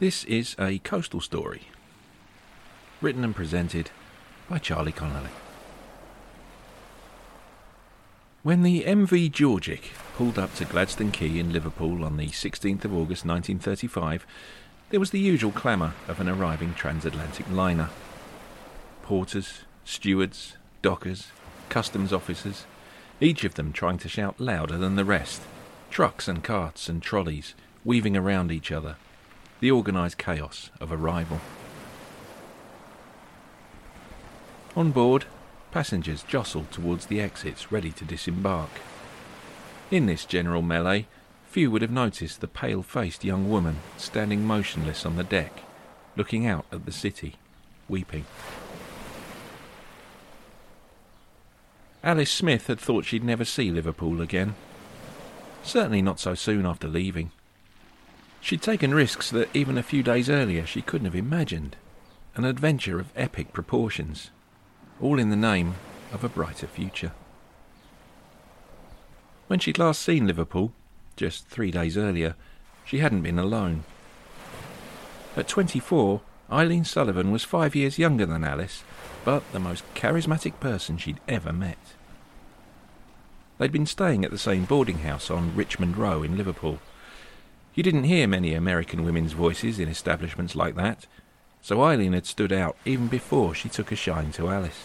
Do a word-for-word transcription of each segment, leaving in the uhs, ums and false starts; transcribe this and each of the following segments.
This is a coastal story, written and presented by Charlie Connolly. When the M V Georgic pulled up to Gladstone Quay in Liverpool on the sixteenth of August nineteen thirty-five, there was the usual clamour of an arriving transatlantic liner. Porters, stewards, dockers, customs officers, each of them trying to shout louder than the rest, trucks and carts and trolleys weaving around each other, the organised chaos of arrival. On board, passengers jostled towards the exits, ready to disembark. In this general melee, few would have noticed the pale-faced young woman standing motionless on the deck, looking out at the city, weeping. Alice Smith had thought she'd never see Liverpool again. Certainly not so soon after leaving. She'd taken risks that even a few days earlier she couldn't have imagined. An adventure of epic proportions, all in the name of a brighter future. When she'd last seen Liverpool, just three days earlier, she hadn't been alone. At twenty-four, Eileen Sullivan was five years younger than Alice, but the most charismatic person she'd ever met. They'd been staying at the same boarding house on Richmond Row in Liverpool. You didn't hear many American women's voices in establishments like that, so Eileen had stood out even before she took a shine to Alice.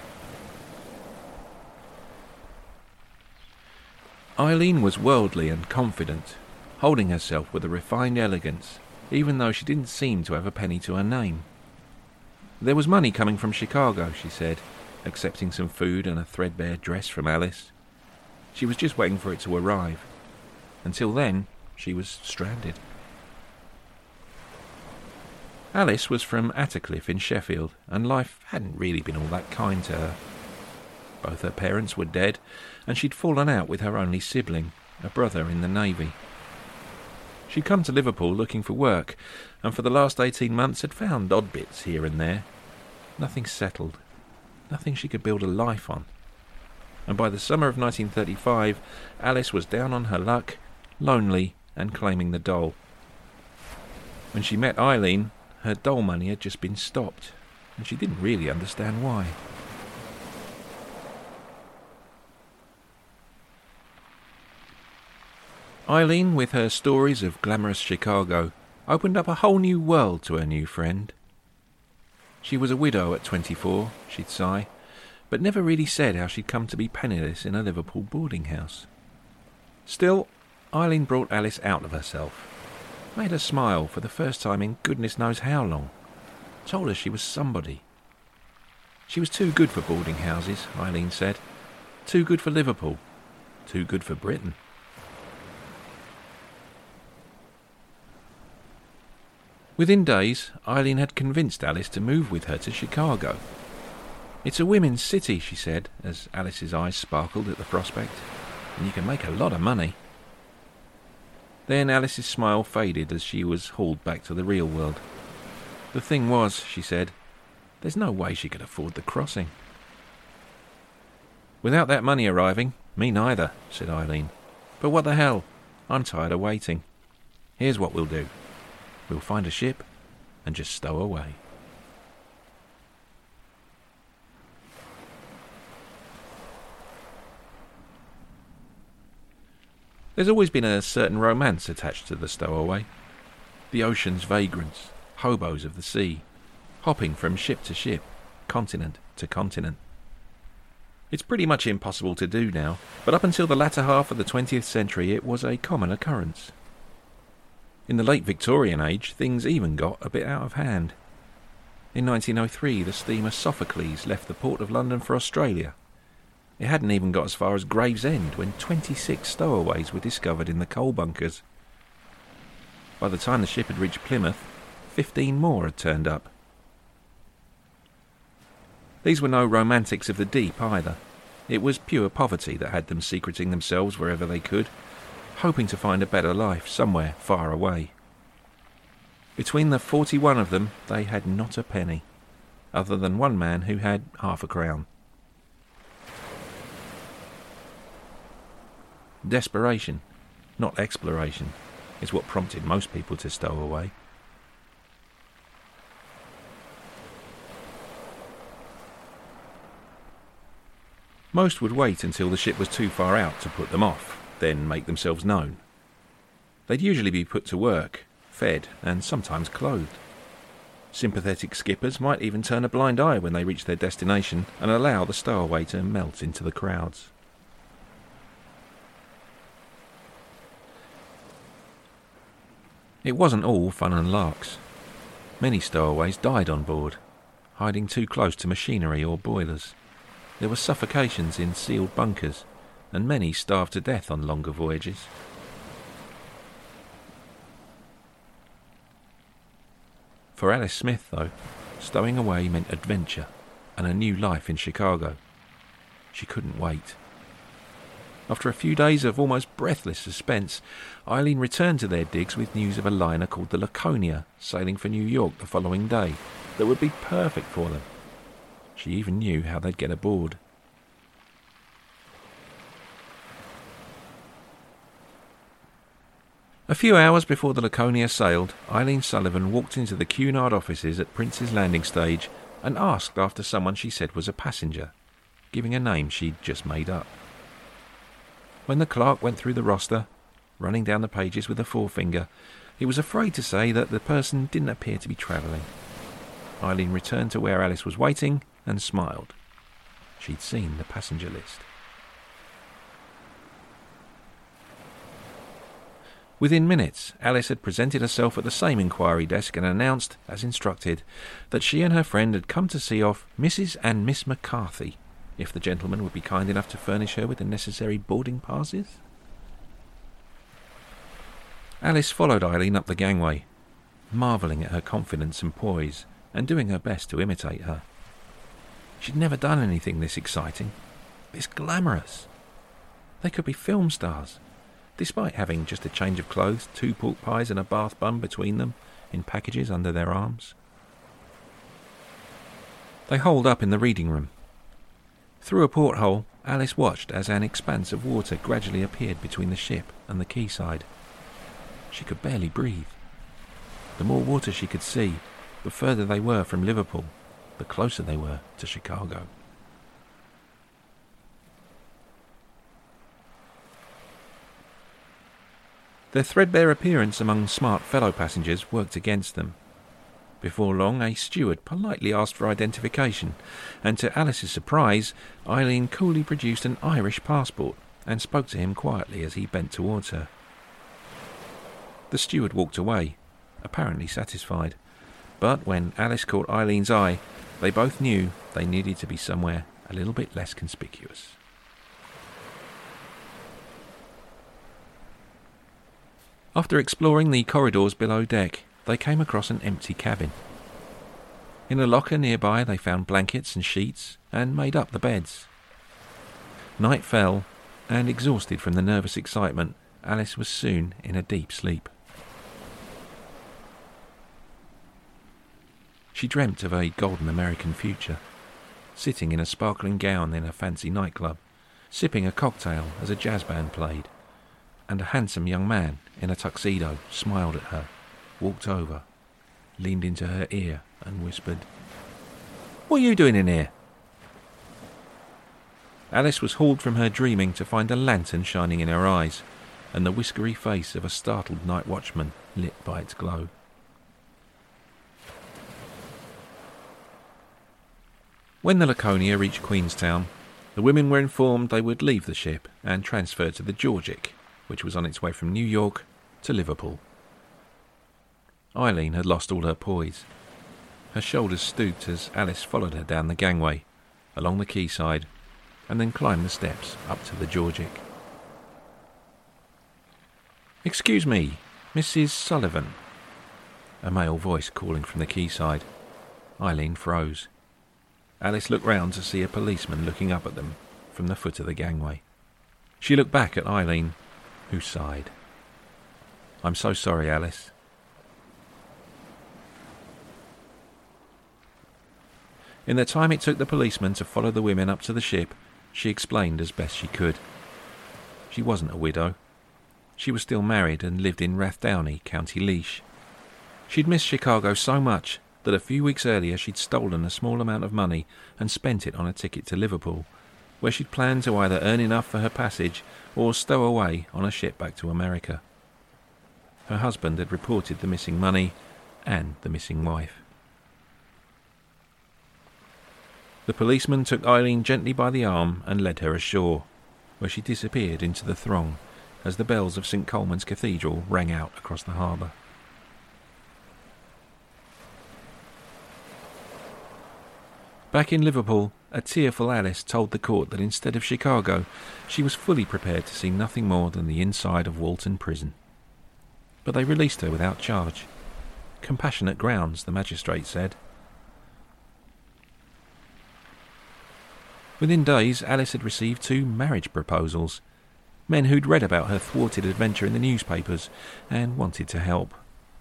Eileen was worldly and confident, holding herself with a refined elegance, even though she didn't seem to have a penny to her name. There was money coming from Chicago, she said, accepting some food and a threadbare dress from Alice. She was just waiting for it to arrive. Until then, she was stranded. Alice was from Attercliffe in Sheffield, and life hadn't really been all that kind to her. Both her parents were dead, and she'd fallen out with her only sibling, a brother in the Navy. She'd come to Liverpool looking for work, and for the last eighteen months had found odd bits here and there. Nothing settled, nothing she could build a life on. And by the summer of nineteen thirty-five, Alice was down on her luck, lonely and claiming the dole. When she met Eileen, her dole money had just been stopped, and she didn't really understand why. Eileen, with her stories of glamorous Chicago, opened up a whole new world to her new friend. She was a widow at twenty-four, she'd sigh, but never really said how she'd come to be penniless in a Liverpool boarding house. Still, Eileen brought Alice out of herself, made her smile for the first time in goodness knows how long, told her she was somebody. She was too good for boarding houses, Eileen said, too good for Liverpool, too good for Britain. Within days, Eileen had convinced Alice to move with her to Chicago. "It's a women's city," she said, as Alice's eyes sparkled at the prospect, "and you can make a lot of money." Then Alice's smile faded as she was hauled back to the real world. The thing was, she said, there's no way she could afford the crossing. "Without that money arriving, me neither," said Eileen. "But what the hell? I'm tired of waiting. Here's what we'll do. We'll find a ship and just stow away." There's always been a certain romance attached to the stowaway. The ocean's vagrants, hobos of the sea, hopping from ship to ship, continent to continent. It's pretty much impossible to do now, but up until the latter half of the twentieth century it was a common occurrence. In the late Victorian age, things even got a bit out of hand. In nineteen oh three, the steamer Sophocles left the port of London for Australia. It hadn't even got as far as Gravesend when twenty-six stowaways were discovered in the coal bunkers. By the time the ship had reached Plymouth, fifteen more had turned up. These were no romantics of the deep either. It was pure poverty that had them secreting themselves wherever they could, hoping to find a better life somewhere far away. Between the forty-one of them, they had not a penny, other than one man who had half a crown. Desperation, not exploration, is what prompted most people to stow away. Most would wait until the ship was too far out to put them off, then make themselves known. They'd usually be put to work, fed, and sometimes clothed. Sympathetic skippers might even turn a blind eye when they reached their destination and allow the stowaway to melt into the crowds. It wasn't all fun and larks. Many stowaways died on board, hiding too close to machinery or boilers. There were suffocations in sealed bunkers, and many starved to death on longer voyages. For Alice Smith, though, stowing away meant adventure and a new life in Chicago. She couldn't wait. After a few days of almost breathless suspense, Eileen returned to their digs with news of a liner called the Laconia sailing for New York the following day that would be perfect for them. She even knew how they'd get aboard. A few hours before the Laconia sailed, Eileen Sullivan walked into the Cunard offices at Prince's Landing Stage and asked after someone she said was a passenger, giving a name she'd just made up. When the clerk went through the roster, running down the pages with a forefinger, he was afraid to say that the person didn't appear to be travelling. Eileen returned to where Alice was waiting and smiled. She'd seen the passenger list. Within minutes, Alice had presented herself at the same inquiry desk and announced, as instructed, that she and her friend had come to see off Missus and Miss McCarthy, if the gentleman would be kind enough to furnish her with the necessary boarding passes. Alice followed Eileen up the gangway, marvelling at her confidence and poise, and doing her best to imitate her. She'd never done anything this exciting, this glamorous. They could be film stars, despite having just a change of clothes, two pork pies and a bath bun between them, in packages under their arms. They holed up in the reading room. Through a porthole, Alice watched as an expanse of water gradually appeared between the ship and the quayside. She could barely breathe. The more water she could see, the further they were from Liverpool, the closer they were to Chicago. Their threadbare appearance among smart fellow passengers worked against them. Before long, a steward politely asked for identification, and to Alice's surprise, Eileen coolly produced an Irish passport and spoke to him quietly as he bent towards her. The steward walked away, apparently satisfied, but when Alice caught Eileen's eye, they both knew they needed to be somewhere a little bit less conspicuous. After exploring the corridors below deck, they came across an empty cabin. In a locker nearby they found blankets and sheets and made up the beds. Night fell, and exhausted from the nervous excitement, Alice was soon in a deep sleep. She dreamt of a golden American future, sitting in a sparkling gown in a fancy nightclub, sipping a cocktail as a jazz band played, and a handsome young man in a tuxedo smiled at her, walked over, leaned into her ear and whispered, "What are you doing in here?" Alice was hauled from her dreaming to find a lantern shining in her eyes, and the whiskery face of a startled night watchman lit by its glow. When the Laconia reached Queenstown, the women were informed they would leave the ship and transfer to the Georgic, which was on its way from New York to Liverpool. Eileen had lost all her poise. Her shoulders stooped as Alice followed her down the gangway, along the quayside, and then climbed the steps up to the Georgic. "Excuse me, Missus Sullivan," a male voice calling from the quayside. Eileen froze. Alice looked round to see a policeman looking up at them from the foot of the gangway. She looked back at Eileen, who sighed. "I'm so sorry, Alice." In the time it took the policeman to follow the women up to the ship, she explained as best she could. She wasn't a widow. She was still married and lived in Rathdowney, County Laois. She'd missed Chicago so much that a few weeks earlier she'd stolen a small amount of money and spent it on a ticket to Liverpool, where she'd planned to either earn enough for her passage or stow away on a ship back to America. Her husband had reported the missing money and the missing wife. The policeman took Eileen gently by the arm and led her ashore, where she disappeared into the throng as the bells of St Colman's Cathedral rang out across the harbour. Back in Liverpool, a tearful Alice told the court that instead of Chicago, she was fully prepared to see nothing more than the inside of Walton Prison. But they released her without charge. Compassionate grounds, the magistrate said. Within days, Alice had received two marriage proposals. Men who'd read about her thwarted adventure in the newspapers and wanted to help.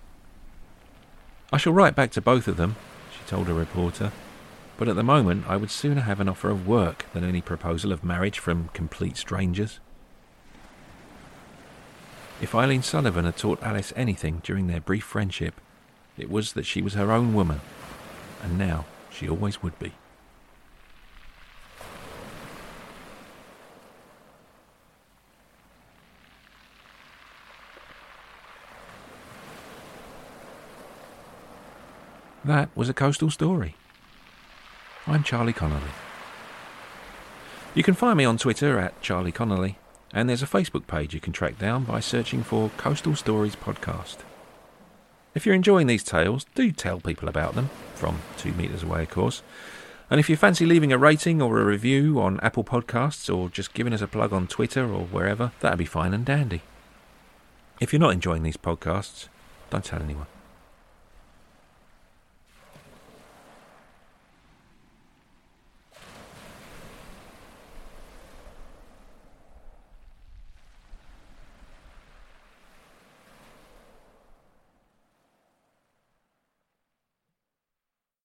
"I shall write back to both of them," she told a reporter. "But at the moment I would sooner have an offer of work than any proposal of marriage from complete strangers." If Eileen Sullivan had taught Alice anything during their brief friendship, it was that she was her own woman, and now she always would be. That was A Coastal Story. I'm Charlie Connolly. You can find me on Twitter at Charlie Connolly, and there's a Facebook page you can track down by searching for Coastal Stories Podcast. If you're enjoying these tales, do tell people about them, from two metres away of course. And if you fancy leaving a rating or a review on Apple Podcasts or just giving us a plug on Twitter or wherever, that'd be fine and dandy. If you're not enjoying these podcasts, don't tell anyone.